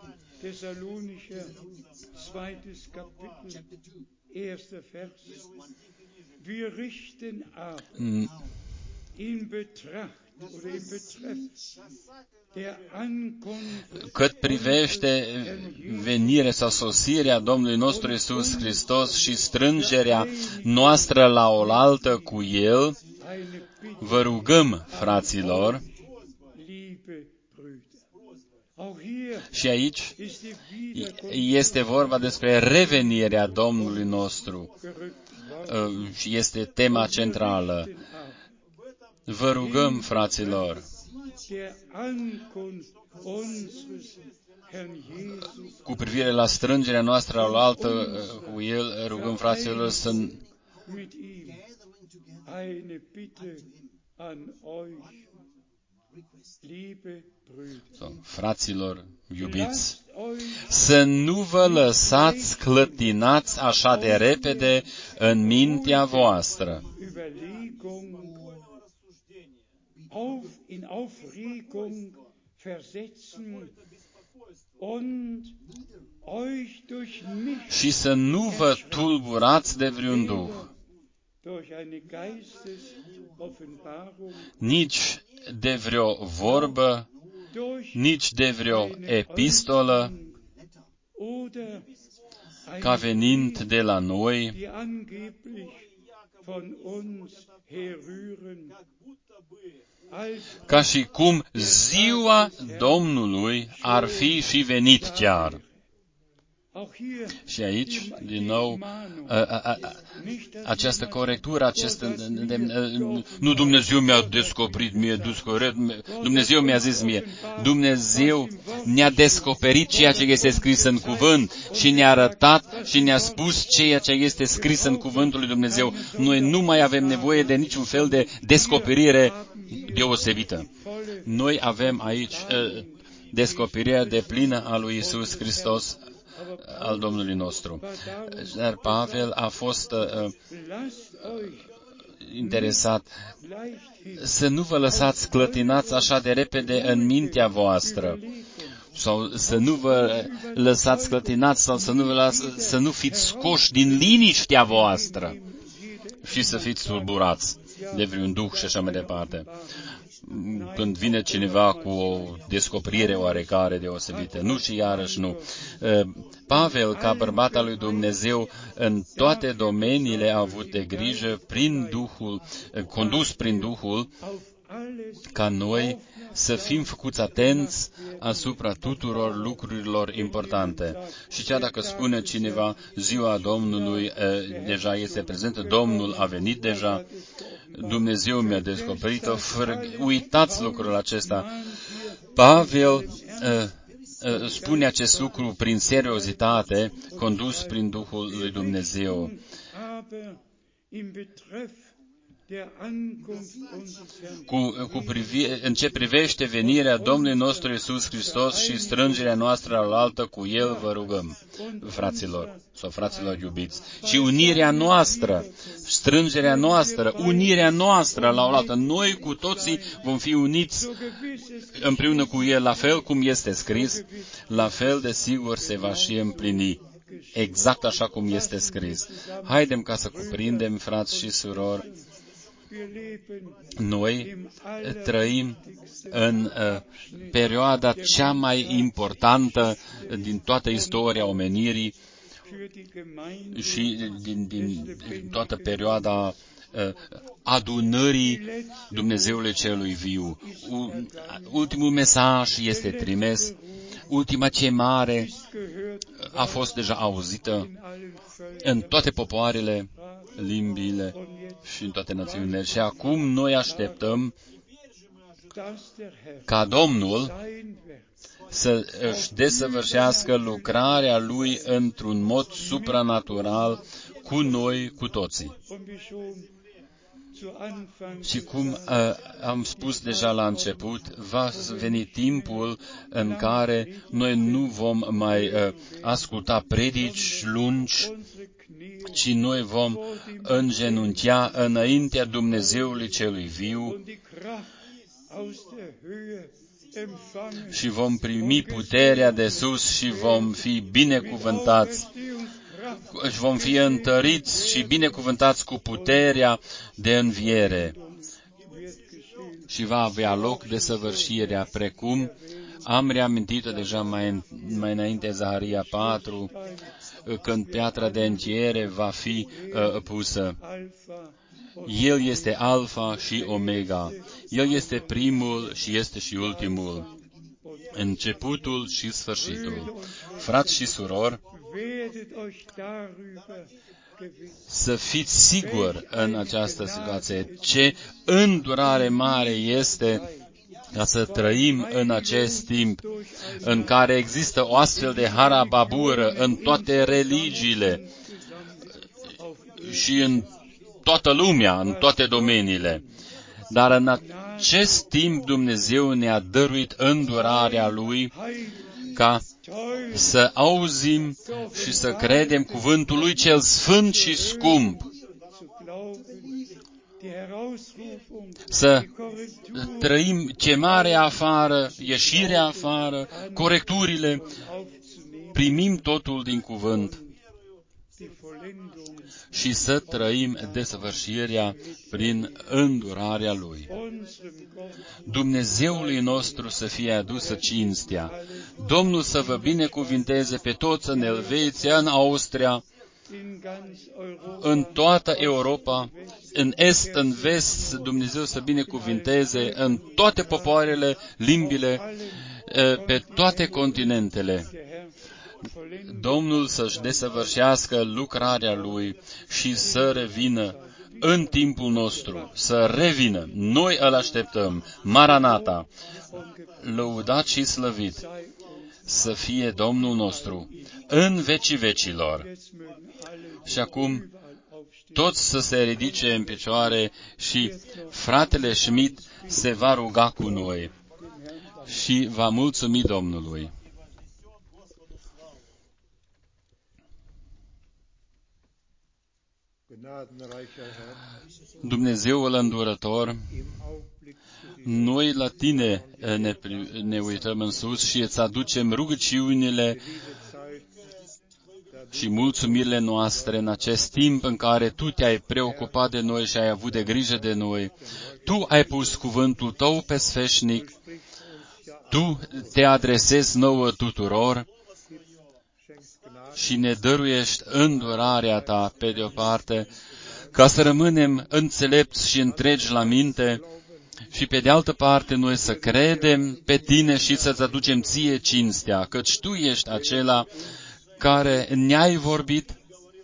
cât privește venirea sau sosirea Domnului nostru Iisus Hristos și strângerea noastră la oaltă cu El, vă rugăm, fraților, și aici este vorba despre revenirea Domnului nostru și este tema centrală. Vă rugăm, fraților, cu privire la strângerea noastră la oaltă cu El, rugăm, fraților, să fraților iubiți, să nu vă lăsați clătinați așa de repede în mintea voastră, și să nu vă tulburați de vreun duh, nici de vreo vorbă, nici de vreo epistolă, ca venind de la noi, ca și cum ziua Domnului ar fi și venit chiar. Și aici, din nou, a, a, a, această corectură, acest, nu Dumnezeu mi-a descoperit mie, Dumnezeu mi-a zis mie, Dumnezeu ne-a descoperit ceea ce este scris în cuvânt și ne-a arătat și ne-a spus ceea ce este scris în cuvântul lui Dumnezeu. Noi nu mai avem nevoie de niciun fel de descoperire deosebită. Noi avem aici uh, descoperirea deplină a lui Iisus Hristos, al Domnului nostru. Dar Pavel a fost uh, interesat să nu vă lăsați clătinați așa de repede în mintea voastră, sau să nu vă lăsați clătinați, sau să nu, vă las, să nu fiți scoși din liniștea voastră și să fiți tulburați de vreun duh și așa mai departe. Când vine cineva cu o descoperire oarecare deosebită. Nu și iarăși nu. Pavel, ca bărbat al lui Dumnezeu, în toate domeniile a avut de grijă, prin Duhul, condus prin Duhul, ca noi să fim făcuți atenți asupra tuturor lucrurilor importante. Și chiar dacă spune cineva, ziua Domnului deja este prezentă, Domnul a venit deja, Dumnezeu mi-a descoperit-o, uitați lucrul acesta. Pavel uh, uh, spune acest lucru prin seriozitate, condus prin Duhul lui Dumnezeu. Cu, cu privi, în ce privește venirea Domnului nostru Iisus Hristos și strângerea noastră la altă cu El, vă rugăm, fraților sau fraților iubiți, și unirea noastră, strângerea noastră, unirea noastră la oaltă. Noi cu toții vom fi uniți împreună cu El, la fel cum este scris, la fel de sigur se va și împlini. Exact așa cum este scris. Haidem ca să cuprindem, frați și surori, noi trăim în uh, perioada cea mai importantă din toată istoria omenirii și din, din toată perioada uh, adunării Dumnezeului celui viu. Ultimul mesaj este trimis, ultima chemare a fost deja auzită în toate popoarele, limbile și în toate națiunile. Și acum noi așteptăm ca Domnul să își desăvârșească lucrarea Lui într-un mod supranatural cu noi, cu toții. Și cum uh, am spus deja la început, va veni timpul în care noi nu vom mai uh, asculta predici lungi, ci noi vom îngenunchea înaintea Dumnezeului celui viu și vom primi puterea de sus și vom fi binecuvântați. Și vom fi întăriți și binecuvântați cu puterea de înviere. Și va avea loc desăvârșirea, precum am reamintit-o deja mai, mai înainte, Zaharia patru, când piatra de încheiere va fi uh, pusă. El este Alfa și Omega. El este primul și este și ultimul, începutul și sfârșitul. Frați și surori, să fiți siguri în această situație. Ce îndurare mare este ca să trăim în acest timp în care există o astfel de harababură în toate religiile și în toată lumea, în toate domeniile. Dar în acest timp Dumnezeu ne-a dăruit îndurarea Lui ca să auzim și să credem cuvântul Lui cel sfânt și scump, să trăim chemarea afară, ieșirea afară, corecturile, primim totul din cuvânt și să trăim desăvârșirea prin îndurarea Lui. Dumnezeului nostru să fie adusă cinstea. Domnul să vă binecuvinteze pe toți în Elveția, în Austria, în toată Europa, în est, în vest, Dumnezeu să binecuvinteze în toate popoarele, limbile, pe toate continentele. Domnul să-și desăvârșească lucrarea Lui și să revină în timpul nostru, să revină. Noi îl așteptăm. Maranata, lăudat și slăvit să fie Domnul nostru în vecii vecilor. Și acum toți să se ridice în picioare și fratele Schmidt se va ruga cu noi și va mulțumi Domnului. Dumnezeul îndurător, noi la Tine ne, ne uităm în sus și îți aducem rugăciunile și mulțumirile noastre în acest timp în care Tu te-ai preocupat de noi și ai avut de grijă de noi. Tu ai pus cuvântul Tău pe sfeșnic, Tu te adresezi nouă tuturor și ne dăruiești îndurarea Ta, pe de-o parte, ca să rămânem înțelepți și întregi la minte și, pe de altă parte, noi să credem pe Tine și să-ți aducem Ție cinstea, căci Tu ești acela care ne-ai vorbit,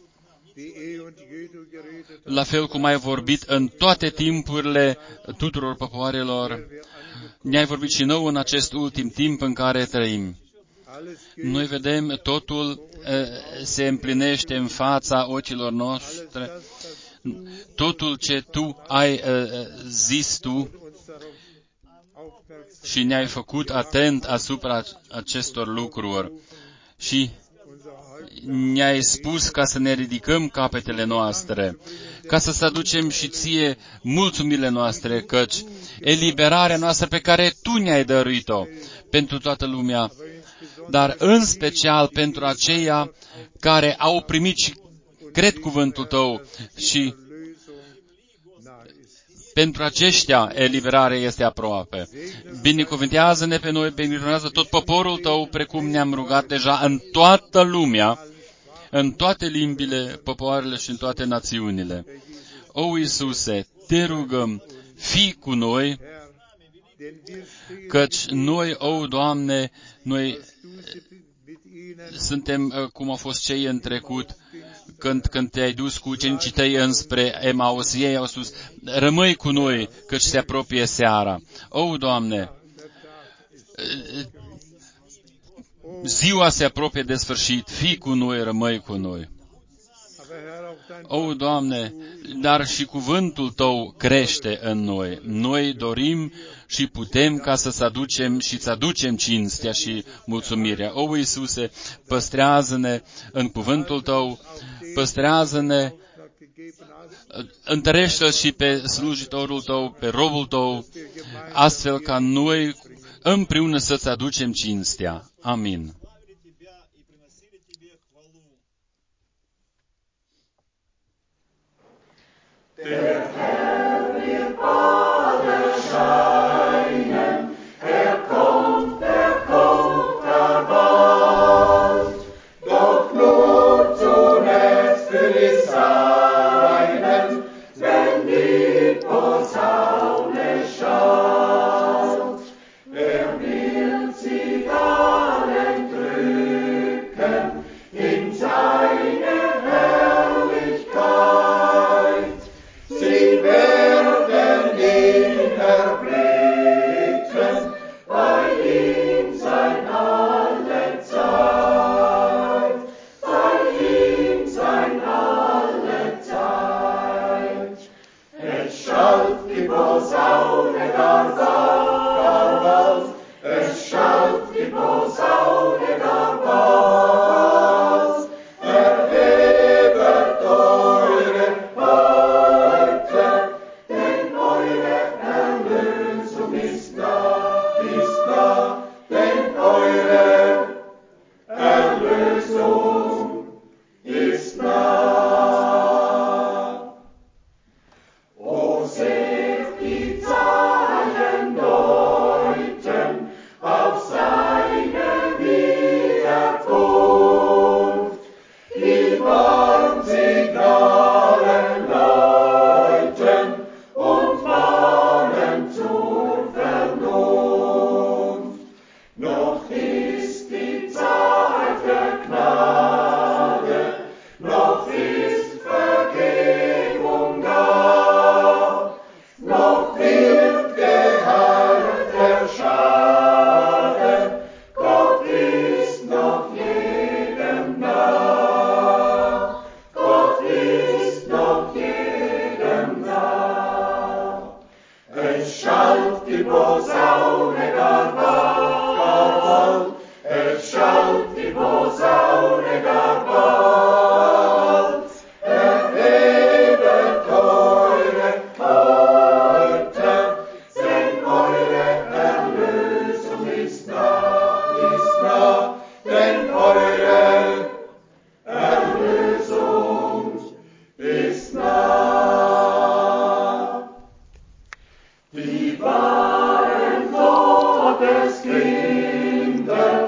la fel cum ai vorbit în toate timpurile tuturor popoarelor, ne-ai vorbit și nouă în acest ultim timp în care trăim. Noi vedem totul uh, se împlinește în fața ochilor noștri, totul ce Tu ai uh, zis Tu și ne-ai făcut atent asupra acestor lucruri și ne-ai spus ca să ne ridicăm capetele noastre, ca să-ți aducem și Ție mulțumirile noastre, căci eliberarea noastră pe care Tu ne-ai dăruit-o pentru toată lumea, dar în special pentru aceia care au primit și cred cuvântul Tău și pentru aceștia eliberarea este aproape. Binecuvintează-ne pe noi, binecuvintează tot poporul Tău, precum ne-am rugat deja în toată lumea, în toate limbile, popoarele și în toate națiunile. O, Iisuse, Te rugăm, fii cu noi, căci noi, o, Doamne, noi suntem cum au fost cei în trecut, când, când te-ai dus cu ucenicii Tăi înspre Emaus, ei au spus, rămâi cu noi, căci se apropie seara. O, Doamne, ziua se apropie de sfârșit, fii cu noi, rămâi cu noi. O, Doamne, dar și cuvântul Tău crește în noi. Noi dorim și putem ca să-ți aducem și să aducem cinstea și mulțumirea. O, Iisuse, păstrează-ne în cuvântul Tău, păstrează-ne, întărește și pe slujitorul Tău, pe robul Tău, astfel ca noi împreună să-ți aducem cinstea. Amin. Der Herr wird bald erscheinen, er kommt, er kommt gar bald, doch nur zunächst für die Seinen, wenn die Posaune schallt. Er wird sie dann entrücken in seine Herrlichkeit. Sie werden ihn erblicken, bei ihm sein alle Zeit, bei ihm sein alle Zeit. Es schallt die Posaune gar bald, gar bald, es schallt die Posaune gar bald, erhebet eure Häupter, denn eure Erlösung ist da, ist da, denn eure Erlösung Es schallt die Posaune gar bald, gar bald. Es schallt die Posaune gar bald. Erhebet eure Häupter, denn eure Erlösung ist nah, ist nah, denn eure Erlösung ist nah. Die wahren Gotteskinder